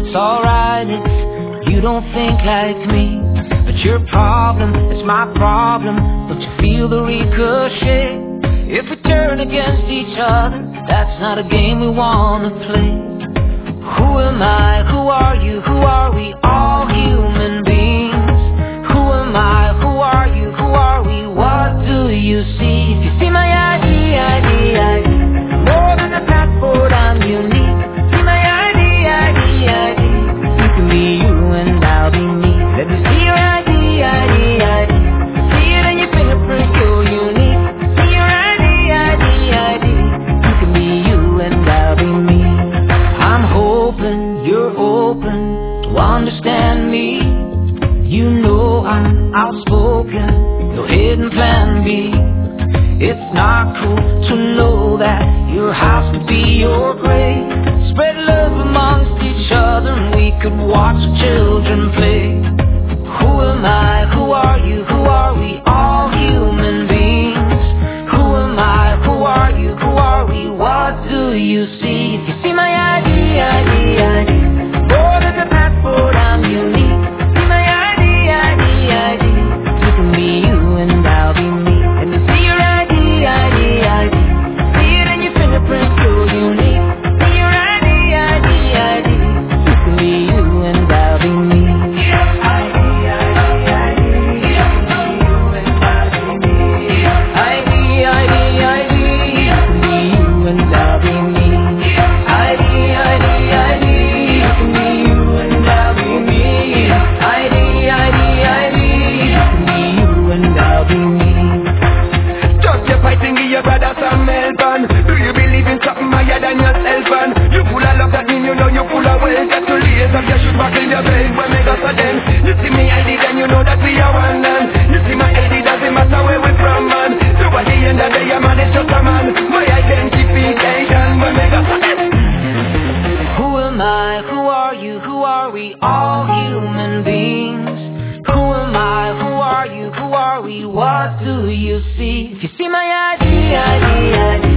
It's alright if you don't think like me, but your problem is my problem. Don't you feel the ricochet? If we turn against each other, that's not a game we wanna play. Who am I? Who are you? Who are we? All human beings. Who am I? Who are you? Who are we? What do you see? If you see my ID, more than a passport, I'm unique. See my ID, you can be you and I'll be me. Let me see your ID, see it in your fingerprint, you're unique. See your ID, you can be you and I'll be me. I'm hoping you're open to understand me. You know I'm outspoken, no hidden plan B. It's not cool to know that your house could be your grave. Spread love amongst each other and we could watch the children play. Who am I? Who are you? Who are we? All human beings. Who am I? Who are you? Who are we? What do you see? If you see my ID, more than a passport, I'm unique. See my ID, you can be you and I'll be me. And you see your ID, see it in your fingerprint, you're unique. See your ID, you can be you and I'll be me. Do you believe in something higher than yourself? And you full of love, that mean you know you full of wealth. Get to lace up your shoes back in your belt when me go so then. You see me ID, then you know that we are one man. You see my ID, doesn't matter where we from, man. So at the end of the day, man, it's just a man. My identification when me go so then. Who am I? Who are you? Who are we? All human beings. Who am I? Who are you? Who are we? What do you see? If you see my ID,